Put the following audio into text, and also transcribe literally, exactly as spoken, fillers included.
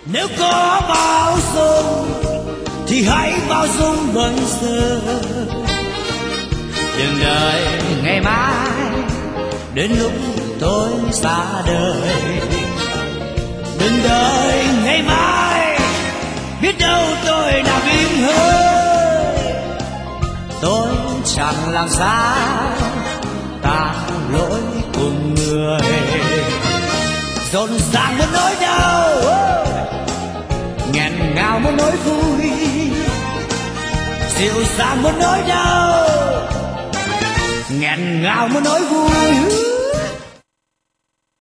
Nếu có bao dung thì hãy bao dung bây giờ, đừng đợi ngày mai đến lúc tôi xa đời. Đừng đợi ngày mai, biết đâu tôi đã im hơi. Tôi chẳng làm sao ta lỗi cùng người, rộn ràng một nỗi đau, nghẹn ngào một nỗi vui, dịu dàng một nỗi đau, nghẹn ngào một nỗi vui.